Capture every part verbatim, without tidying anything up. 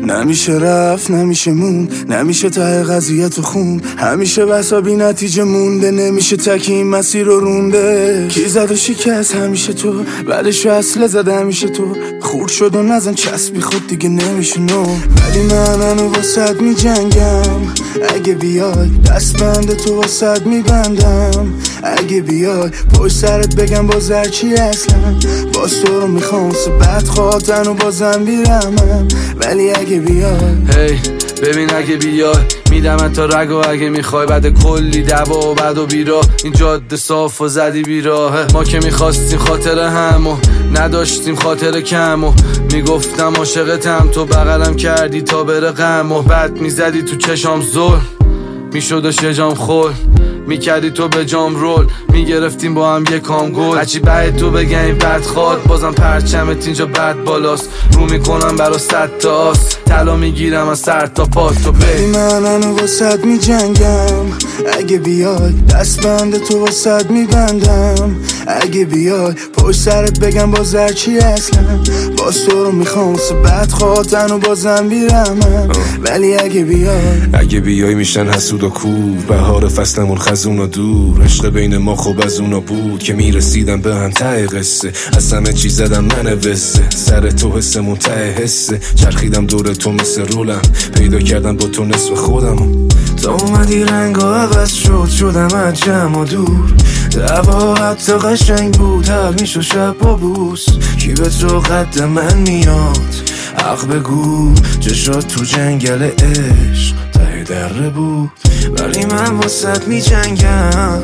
نمیشه رفت نمیشه مون، نمیشه ته قضیه تو خون، همیشه بسا بی نتیجه مونده، نمیشه تکی این مسیر رو رونده. کی زد و شکست همیشه تو، بعدش اصله زده همیشه تو، خورد شد و نزن چسبی خود دیگه نمیشه نو. ولی من هنو واسد می جنگم، اگه بیای دست بند تو واسد می بندم. اگه بیای پشت سرت بگم باز هرچی اصلا، باز تو رو میخوام سه بد خواهتن و بازم بیرمم. ولی اگه بیای هی hey, ببین اگه بیای میدم تا رگ و اگه میخوای بعد کلی دوا و بد و بیرا این جاده صاف و زدی بیراه. ما که میخواستیم خاطر هم و نداشتیم خاطر کم و میگفتم عاشقتم تو بغلم کردی تا بره غم و بعد میزدی تو چشام زل میشد و شجام خول میکردی تو به جام رول میگرفتیم با هم یک کام گل. هرچی بعد تو بگه این بد خواد بازم پرچمت اینجا بد بالاست، رو میکنم برا صد تا آس طلا میگیرم از سر تا پا تو بی. من هنو واسد می جنگم، اگه بیای دست بند تو واسد می بندم. اگه بیای پشت سرت بگم باز هرچی اصلا، باز تو رو میخوام سه بد خواهتن و بازم بیرمم. ولی اگه بیای اگه بیای میشن حسود و کور، بهار فصلمون خزون و دور، عشق بین ما خوب از اونا بود که میرسیدم به هم ته قصه. از همه چیز زدم من وسه، سر تو حسمون ته حسه، چرخیدم دور تو مثل رولم، پیدا کردم با تو نصف خودم. تا اومدی رنگ ها عوض شد شدم از جمع و دور، دعوا حتی قشنگ بود حل میشو شب با بوس. کی به تو قد من میاد حق بگو، چشات تو جنگل عشق ته دره بود. ولی من واسط می جنگم،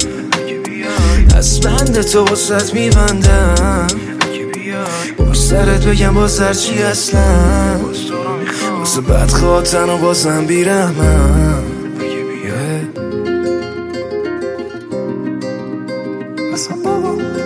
دست بند تو واسط می بندم. با سرت بگم باز هرچی اصلا، واسه بد خواهتن و بازم بیرمم. اصلا بابا